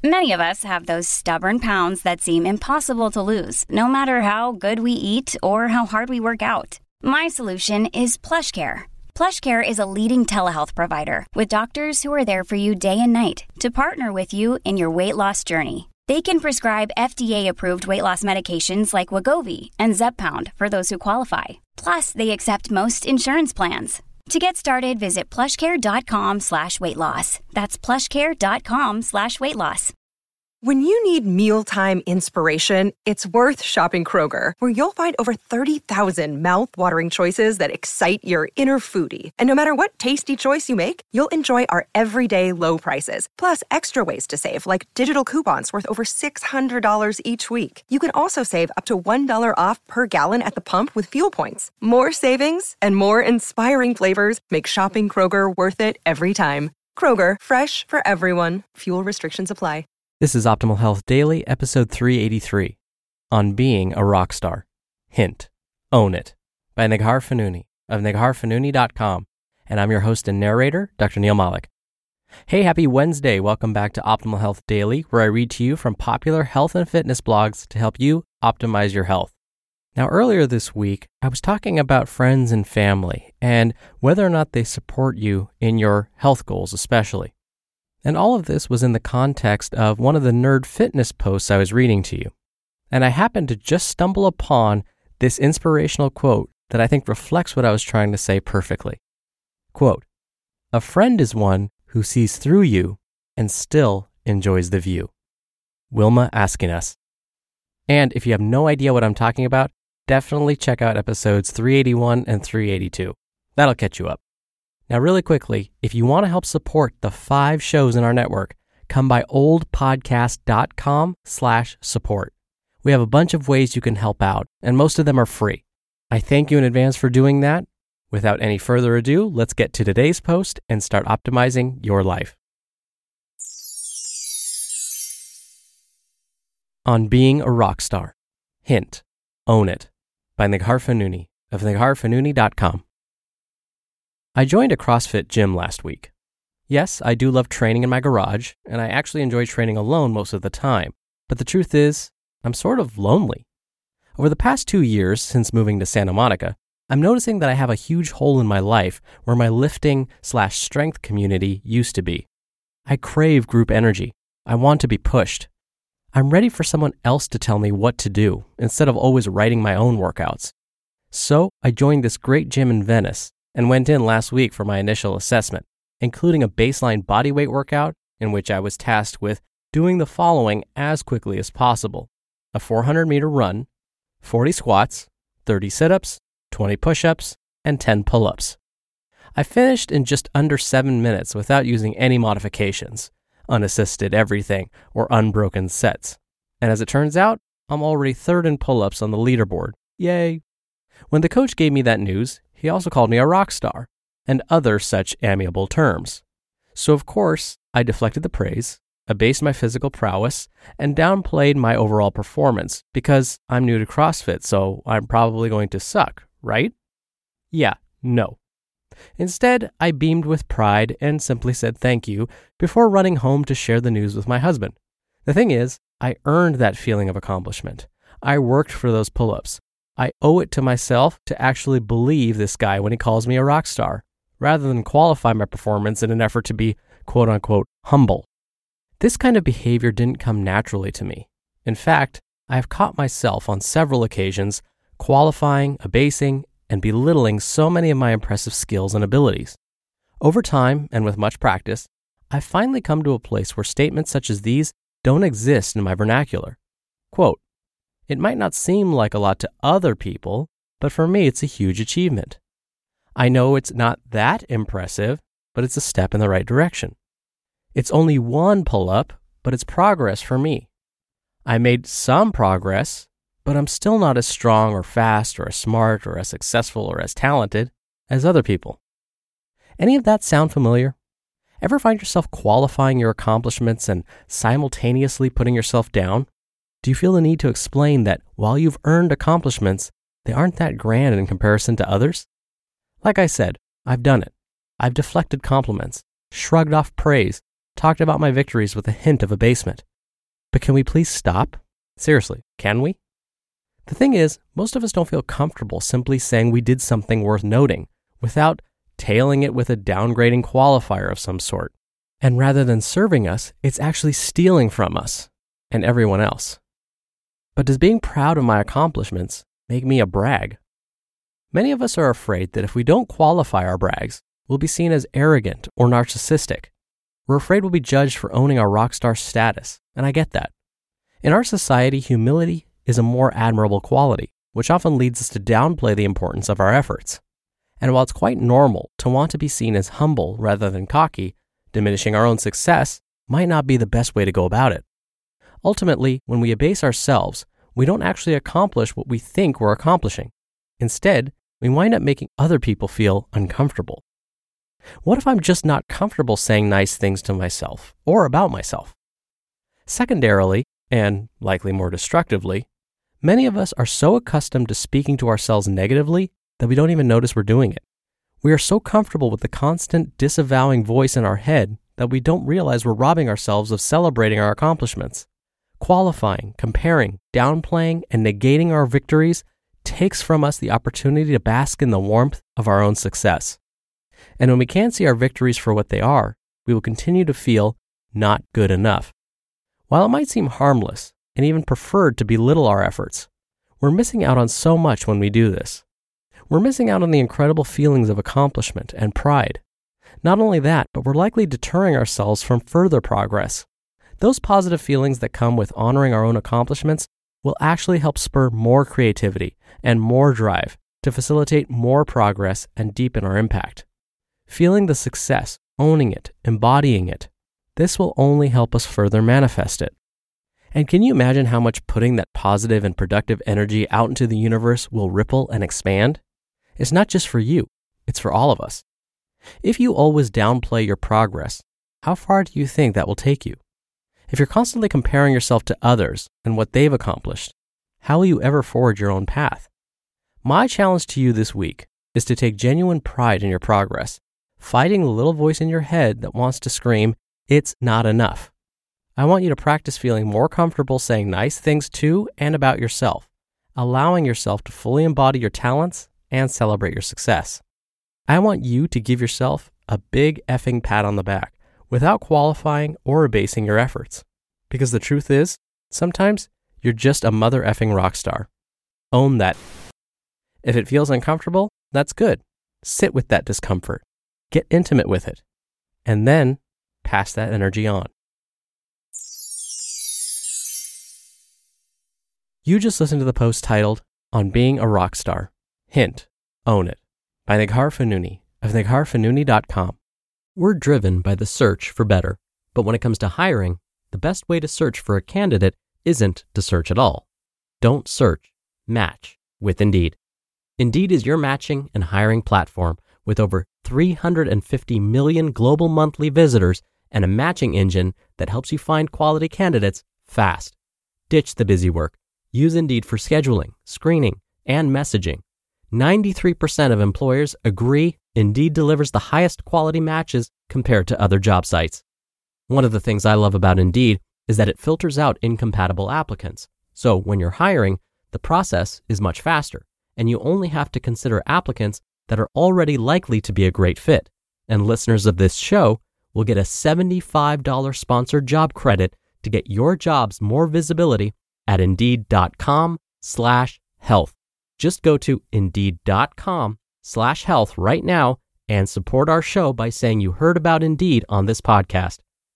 Many of us have those stubborn pounds that seem impossible to lose, no matter how good we eat or how hard we work out. My solution is PlushCare. PlushCare is a leading telehealth provider with doctors who are there for you day and night to partner with you in your weight loss journey. They can prescribe FDA-approved weight loss medications like Wegovy and Zepbound for those who qualify. Plus, they accept most insurance plans. To get started, visit plushcare.com/weightloss. That's plushcare.com/weightloss. When you need mealtime inspiration, it's worth shopping Kroger, where you'll find over 30,000 mouth-watering choices that excite your inner foodie. And no matter what tasty choice you make, you'll enjoy our everyday low prices, plus extra ways to save, like digital coupons worth over $600 each week. You can also save up to $1 off per gallon at the pump with fuel points. More savings and more inspiring flavors make shopping Kroger worth it every time. Kroger, fresh for everyone. Fuel restrictions apply. This is Optimal Health Daily, episode 383, on being a rock star. Hint, own it, by Neghar Fonooni of negharfonooni.com. And I'm your host and narrator, Dr. Neil Malik. Hey, happy Wednesday. Welcome back to Optimal Health Daily, where I read to you from popular health and fitness blogs to help you optimize your health. Now, earlier this week, I was talking about friends and family and whether or not they support you in your health goals, especially. And all of this was in the context of one of the Nerd Fitness posts I was reading to you. And I happened to just stumble upon this inspirational quote that I think reflects what I was trying to say perfectly. Quote, "A friend is one who sees through you and still enjoys the view." Wilma Askinas. And if you have no idea what I'm talking about, definitely check out episodes 381 and 382. That'll catch you up. Now, really quickly, if you want to help support the 5 shows in our network, come by oldpodcast.com/support. We have a bunch of ways you can help out, and most of them are free. I thank you in advance for doing that. Without any further ado, let's get to today's post and start optimizing your life. On being a rock star. Hint, own it, by Neghar Fonooni of negharfonooni.com. I joined a CrossFit gym last week. Yes, I do love training in my garage, and I actually enjoy training alone most of the time. But the truth is, I'm sort of lonely. Over the past 2 years since moving to Santa Monica, I'm noticing that I have a huge hole in my life where my lifting/strength community used to be. I crave group energy. I want to be pushed. I'm ready for someone else to tell me what to do instead of always writing my own workouts. So I joined this great gym in Venice and went in last week for my initial assessment, including a baseline bodyweight workout in which I was tasked with doing the following as quickly as possible: a 400-meter run, 40 squats, 30 sit-ups, 20 push-ups, and 10 pull-ups. I finished in just under 7 minutes without using any modifications, unassisted everything, or unbroken sets. And as it turns out, I'm already 3rd in pull-ups on the leaderboard. Yay! When the coach gave me that news, he also called me a rock star, and other such amiable terms. So of course, I deflected the praise, abased my physical prowess, and downplayed my overall performance because I'm new to CrossFit, so I'm probably going to suck, right? Yeah, no. Instead, I beamed with pride and simply said thank you before running home to share the news with my husband. The thing is, I earned that feeling of accomplishment. I worked for those pull-ups. I owe it to myself to actually believe this guy when he calls me a rock star, rather than qualify my performance in an effort to be quote-unquote humble. This kind of behavior didn't come naturally to me. In fact, I have caught myself on several occasions qualifying, abasing, and belittling so many of my impressive skills and abilities. Over time, and with much practice, I've finally come to a place where statements such as these don't exist in my vernacular. Quote, "It might not seem like a lot to other people, but for me it's a huge achievement. I know it's not that impressive, but it's a step in the right direction. It's only one pull-up, but it's progress for me. I made some progress, but I'm still not as strong or fast or as smart or as successful or as talented as other people." Any of that sound familiar? Ever find yourself qualifying your accomplishments and simultaneously putting yourself down? Do you feel the need to explain that while you've earned accomplishments, they aren't that grand in comparison to others? Like I said, I've done it. I've deflected compliments, shrugged off praise, talked about my victories with a hint of abasement, But can we please stop? Seriously, can we? The thing is, most of us don't feel comfortable simply saying we did something worth noting without tailing it with a downgrading qualifier of some sort. And rather than serving us, it's actually stealing from us and everyone else. But does being proud of my accomplishments make me a brag? Many of us are afraid that if we don't qualify our brags, we'll be seen as arrogant or narcissistic. We're afraid we'll be judged for owning our rock star status, and I get that. In our society, humility is a more admirable quality, which often leads us to downplay the importance of our efforts. And while it's quite normal to want to be seen as humble rather than cocky, diminishing our own success might not be the best way to go about it. Ultimately, when we abase ourselves, we don't actually accomplish what we think we're accomplishing. Instead, we wind up making other people feel uncomfortable. What if I'm just not comfortable saying nice things to myself or about myself? Secondarily, and likely more destructively, many of us are so accustomed to speaking to ourselves negatively that we don't even notice we're doing it. We are so comfortable with the constant disavowing voice in our head that we don't realize we're robbing ourselves of celebrating our accomplishments. Qualifying, comparing, downplaying, and negating our victories takes from us the opportunity to bask in the warmth of our own success. And when we can't see our victories for what they are, we will continue to feel not good enough. While it might seem harmless and even preferred to belittle our efforts, we're missing out on so much when we do this. We're missing out on the incredible feelings of accomplishment and pride. Not only that, but we're likely deterring ourselves from further progress. Those positive feelings that come with honoring our own accomplishments will actually help spur more creativity and more drive to facilitate more progress and deepen our impact. Feeling the success, owning it, embodying it, this will only help us further manifest it. And can you imagine how much putting that positive and productive energy out into the universe will ripple and expand? It's not just for you, it's for all of us. If you always downplay your progress, how far do you think that will take you? If you're constantly comparing yourself to others and what they've accomplished, how will you ever forge your own path? My challenge to you this week is to take genuine pride in your progress, fighting the little voice in your head that wants to scream, "It's not enough." I want you to practice feeling more comfortable saying nice things to and about yourself, allowing yourself to fully embody your talents and celebrate your success. I want you to give yourself a big effing pat on the back without qualifying or abasing your efforts. Because the truth is, sometimes you're just a mother effing rock star. Own that. If it feels uncomfortable, that's good. Sit with that discomfort. Get intimate with it. And then pass that energy on. You just listened to the post titled, On Being a Rock Star. Hint, Own It, by Neghar Fonooni of negharfonooni.com. We're driven by the search for better, but when it comes to hiring, the best way to search for a candidate isn't to search at all. Don't search, match with Indeed. Indeed is your matching and hiring platform with over 350 million global monthly visitors and a matching engine that helps you find quality candidates fast. Ditch the busy work. Use Indeed for scheduling, screening, and messaging. 93% of employers agree Indeed delivers the highest quality matches compared to other job sites. One of the things I love about Indeed is that it filters out incompatible applicants. So when you're hiring, the process is much faster, and you only have to consider applicants that are already likely to be a great fit. And listeners of this show will get a $75 sponsored job credit to get your jobs more visibility at Indeed.com/health. Just go to Indeed.com/health right now and support our show by saying you heard about Indeed on this podcast.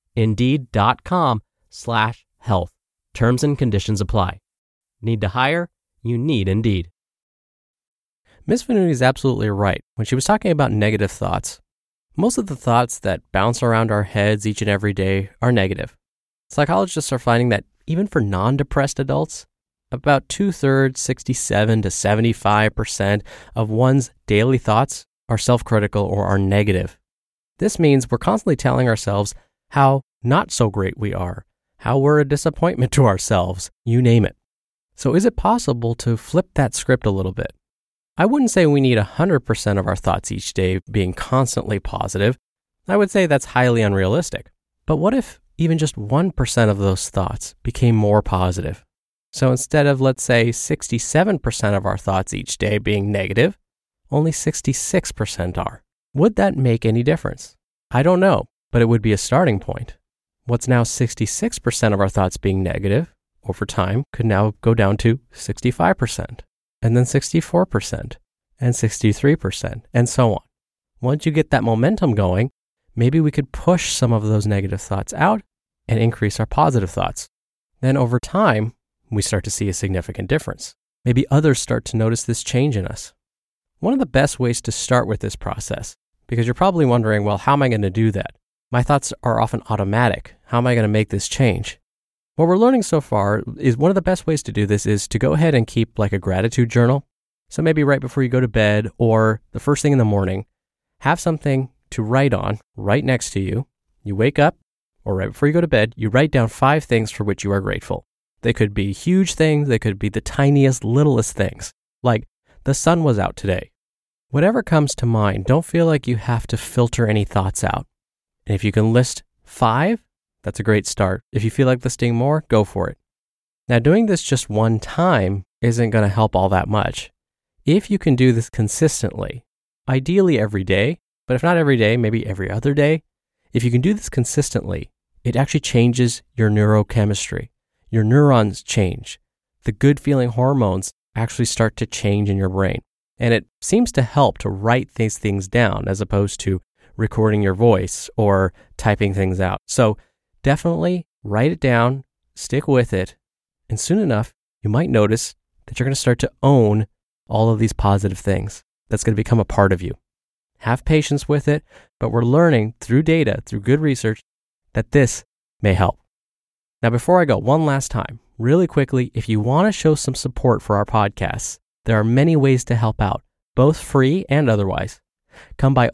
Indeed.com/health. Terms and conditions apply. Need to hire? You need Indeed. Ms. Fonooni is absolutely right when she was talking about negative thoughts. Most of the thoughts that bounce around our heads each and every day are negative. Psychologists are finding that even for non-depressed adults, about 2/3, 67 to 75% of one's daily thoughts are self-critical or are negative. This means we're constantly telling ourselves how not so great we are, how we're a disappointment to ourselves, you name it. So is it possible to flip that script a little bit? I wouldn't say we need 100% of our thoughts each day being constantly positive. I would say that's highly unrealistic. But what if even just 1% of those thoughts became more positive. So instead of, let's say, 67% of our thoughts each day being negative, only 66% are. Would that make any difference? I don't know, but it would be a starting point. What's now 66% of our thoughts being negative, over time, could now go down to 65%, and then 64%, and 63%, and so on. Once you get that momentum going, maybe we could push some of those negative thoughts out and increase our positive thoughts. Then over time, we start to see a significant difference. Maybe others start to notice this change in us. One of the best ways to start with this process, because you're probably wondering, well, how am I going to do that? My thoughts are often automatic. How am I going to make this change? What we're learning so far is one of the best ways to do this is to go ahead and keep like a gratitude journal. So maybe right before you go to bed or the first thing in the morning, have something to write on right next to you. You wake up, or right before you go to bed, you write down 5 things for which you are grateful. They could be huge things. They could be the tiniest, littlest things, like the sun was out today. Whatever comes to mind, don't feel like you have to filter any thoughts out. And if you can list 5, that's a great start. If you feel like listing more, go for it. Now, doing this just one time isn't going to help all that much. If you can do this consistently, ideally every day, but if not every day, maybe every other day, if you can do this consistently, it actually changes your neurochemistry. Your neurons change. The good feeling hormones actually start to change in your brain. And it seems to help to write these things down as opposed to recording your voice or typing things out. So definitely write it down, stick with it, and soon enough, you might notice that you're going to start to own all of these positive things. That's going to become a part of you. Have patience with it, but we're learning through data, through good research, that this may help. Now, before I go, one last time, really quickly, if you want to show some support for our podcasts, there are many ways to help out, both free and otherwise. Come by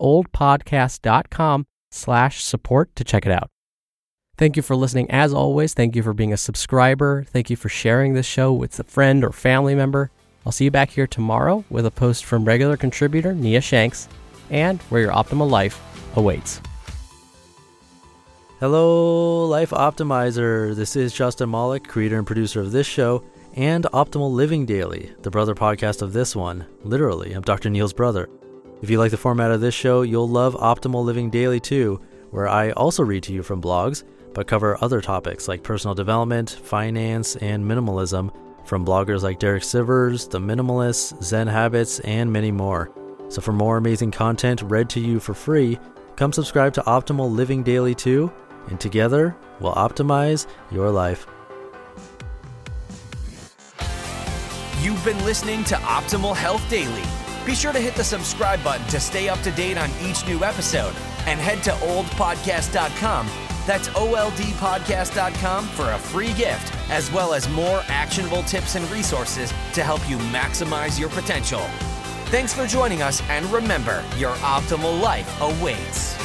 oldpodcast.com/support to check it out. Thank you for listening. As always, thank you for being a subscriber. Thank you for sharing this show with a friend or family member. I'll see you back here tomorrow with a post from regular contributor Nia Shanks and where your optimal life awaits. Hello, Life Optimizer. This is Justin Malik, creator and producer of this show and Optimal Living Daily, the brother podcast of this one. Literally, I'm Dr. Neil's brother. If you like the format of this show, you'll love Optimal Living Daily too, where I also read to you from blogs, but cover other topics like personal development, finance, and minimalism from bloggers like Derek Sivers, The Minimalists, Zen Habits, and many more. So for more amazing content read to you for free, come subscribe to Optimal Living Daily too, and together we'll optimize your life. You've been listening to Optimal Health Daily. Be sure to hit the subscribe button to stay up to date on each new episode, and head to oldpodcast.com. That's oldpodcast.com for a free gift, as well as more actionable tips and resources to help you maximize your potential. Thanks for joining us, and remember, your optimal life awaits.